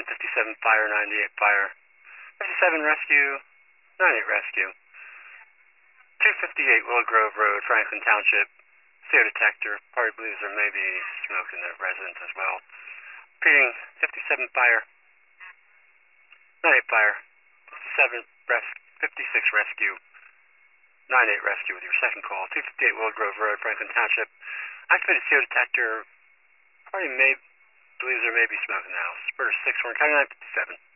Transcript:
Accident 57 fire, 98 fire. 57 rescue, 98 rescue. 258 Willow Grove Road, Franklin Township. CO detector. Party believes there may be smoke in the residence as well. Repeating, 57 fire, 98 fire. 56 rescue, 98 rescue with your second call. 258 Willow Grove Road, Franklin Township. Activated CO detector. Party believes there may be smoke in the house. Spur 6, 1, County 957.